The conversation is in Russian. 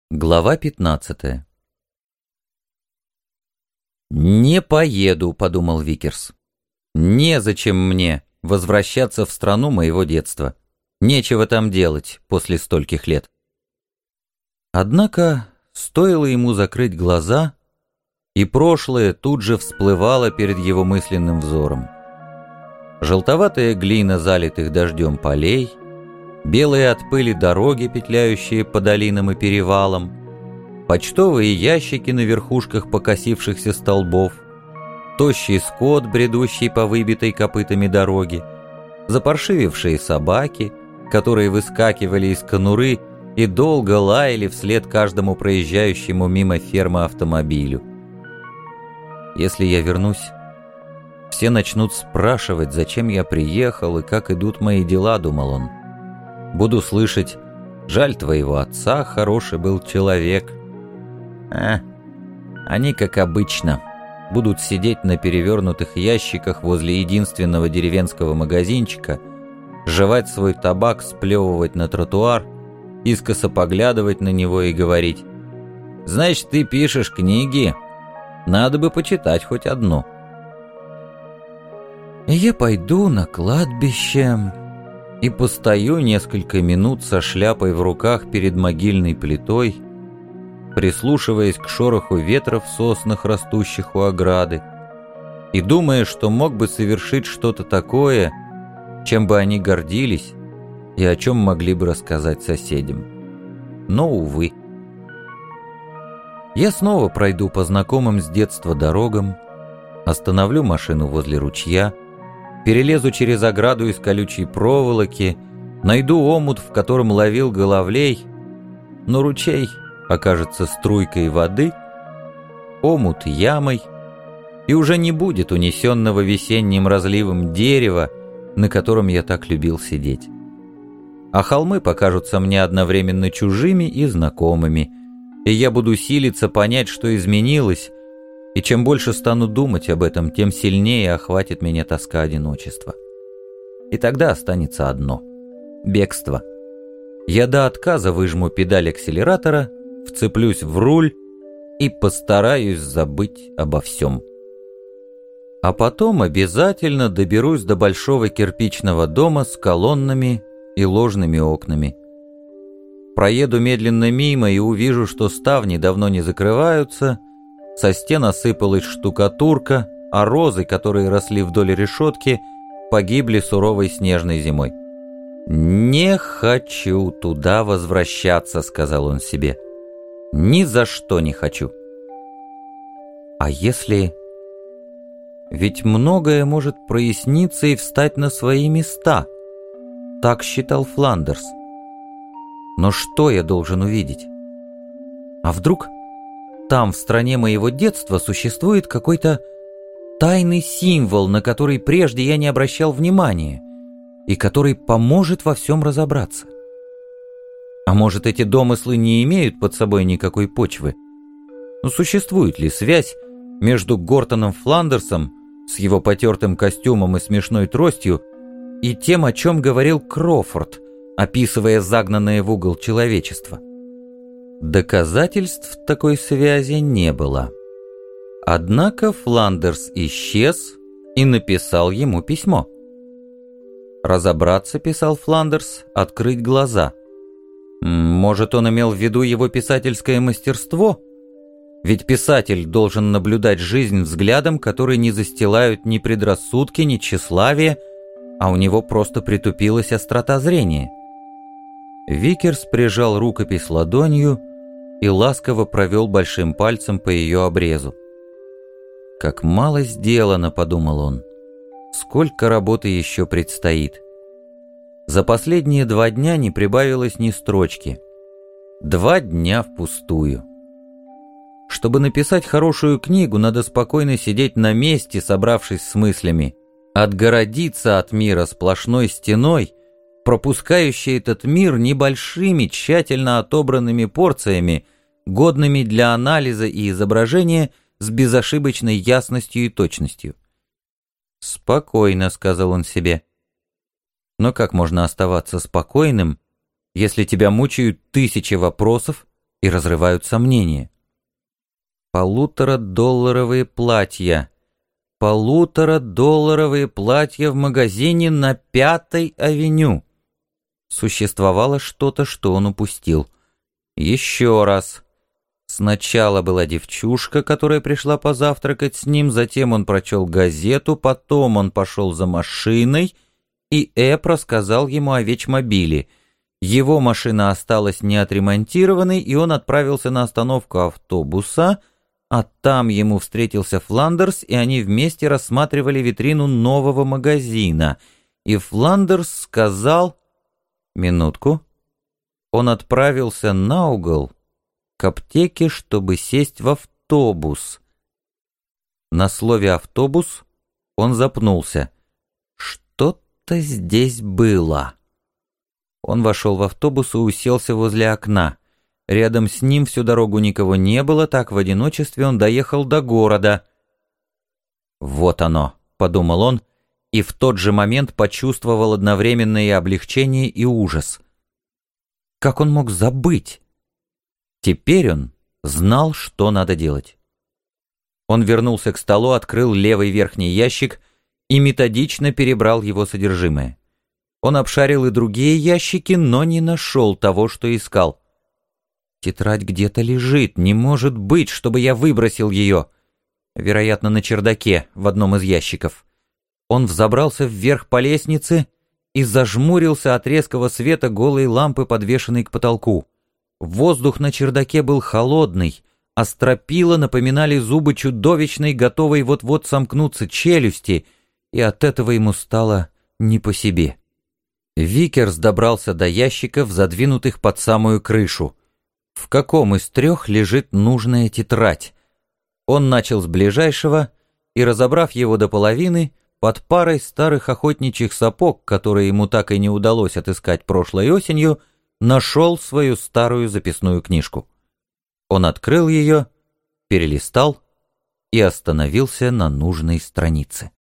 Глава 15. «Не поеду», — подумал Викерс. «Незачем мне возвращаться в страну моего детства. Нечего там делать после стольких лет». Однако стоило ему закрыть глаза, и прошлое тут же всплывало перед его мысленным взором. Желтоватая глина залитых дождем полей, белые от пыли дороги, петляющие по долинам и перевалам, почтовые ящики на верхушках покосившихся столбов, тощий скот, бредущий по выбитой копытами дороге, запаршивившие собаки, которые выскакивали из конуры и долго лаяли вслед каждому проезжающему мимо фермы автомобилю. Если я вернусь, все начнут спрашивать, зачем я приехал и как идут мои дела, думал он. Буду слышать: жаль твоего отца, хороший был человек. Они, как обычно, будут сидеть на перевернутых ящиках возле единственного деревенского магазинчика, жевать свой табак, сплевывать на тротуар, искоса поглядывать на него и говорить: «Значит, ты пишешь книги? Надо бы почитать хоть одну». И я пойду на кладбище и постою несколько минут со шляпой в руках перед могильной плитой, прислушиваясь к шороху ветра в соснах, растущих у ограды, и думая, что мог бы совершить что-то такое, чем бы они гордились и о чем могли бы рассказать соседям. Но, увы. Я снова пройду по знакомым с детства дорогам, остановлю машину возле ручья, перелезу через ограду из колючей проволоки, найду омут, в котором ловил головлей, но ручей окажется струйкой воды, омут ямой, и уже не будет унесенного весенним разливом дерева, на котором я так любил сидеть. А холмы покажутся мне одновременно чужими и знакомыми, и я буду силиться понять, что изменилось, и чем больше стану думать об этом, тем сильнее охватит меня тоска одиночества. И тогда останется одно — бегство. Я до отказа выжму педаль акселератора, вцеплюсь в руль и постараюсь забыть обо всем. А потом обязательно доберусь до большого кирпичного дома с колоннами и ложными окнами. Проеду медленно мимо и увижу, что ставни давно не закрываются, со стен осыпалась штукатурка, а розы, которые росли вдоль решетки, погибли суровой снежной зимой. «Не хочу туда возвращаться», — сказал он себе. «Ни за что не хочу». А если... Ведь многое может проясниться и встать на свои места. Так считал Фландерс. Но что я должен увидеть? А вдруг там, в стране моего детства, существует какой-то тайный символ, на который прежде я не обращал внимания, и который поможет во всем разобраться? А может, эти домыслы не имеют под собой никакой почвы? Но существует ли связь между Гортоном Фландерсом с его потертым костюмом и смешной тростью и тем, о чем говорил Крофорд, описывая загнанное в угол человечество? Доказательств такой связи не было. Однако Фландерс исчез и написал ему письмо. Разобраться, писал Фландерс, открыть глаза. Может, он имел в виду его писательское мастерство? Ведь писатель должен наблюдать жизнь взглядом, который не застилают ни предрассудки, ни тщеславие, а у него просто притупилась острота зрения. Викерс прижал рукопись ладонью и ласково провел большим пальцем по ее обрезу. «Как мало сделано», — подумал он. «Сколько работы еще предстоит». За последние 2 дня не прибавилось ни строчки. 2 дня впустую. Чтобы написать хорошую книгу, надо спокойно сидеть на месте, собравшись с мыслями, отгородиться от мира сплошной стеной, пропускающей этот мир небольшими, тщательно отобранными порциями, годными для анализа и изображения с безошибочной ясностью и точностью. «Спокойно», — сказал он себе. Но как можно оставаться спокойным, если тебя мучают 1000 вопросов, и разрывают сомнения. $1,5 платья. $1,5 платья в магазине на 5-й авеню. Существовало что-то, что он упустил. Еще раз. Сначала была девчушка, которая пришла позавтракать с ним, затем он прочел газету, потом он пошел за машиной, и Эп рассказал ему о вечмобиле. Его машина осталась неотремонтированной, и он отправился на остановку автобуса, а там ему встретился Фландерс, и они вместе рассматривали витрину нового магазина. И Фландерс сказал... Минутку. Он отправился на угол к аптеке, чтобы сесть в автобус. На слове «автобус» он запнулся. Что-то здесь было. Он вошел в автобус и уселся возле окна. Рядом с ним всю дорогу никого не было, так в одиночестве он доехал до города. «Вот оно», — подумал он, и в тот же момент почувствовал одновременно и облегчение, и ужас. Как он мог забыть? Теперь он знал, что надо делать. Он вернулся к столу, открыл левый верхний ящик и методично перебрал его содержимое. Он обшарил и другие ящики, но не нашел того, что искал. Тетрадь где-то лежит, не может быть, чтобы я выбросил ее. Вероятно, на чердаке, в одном из ящиков. Он взобрался вверх по лестнице и зажмурился от резкого света голой лампы, подвешенной к потолку. Воздух на чердаке был холодный, а стропила напоминали зубы чудовищной, готовой вот-вот сомкнуться челюсти, и от этого ему стало не по себе. Викерс добрался до ящиков, задвинутых под самую крышу. В каком из 3 лежит нужная тетрадь? Он начал с ближайшего и, разобрав его до половины, под парой старых охотничьих сапог, которые ему так и не удалось отыскать прошлой осенью, нашел свою старую записную книжку. Он открыл ее, перелистал и остановился на нужной странице.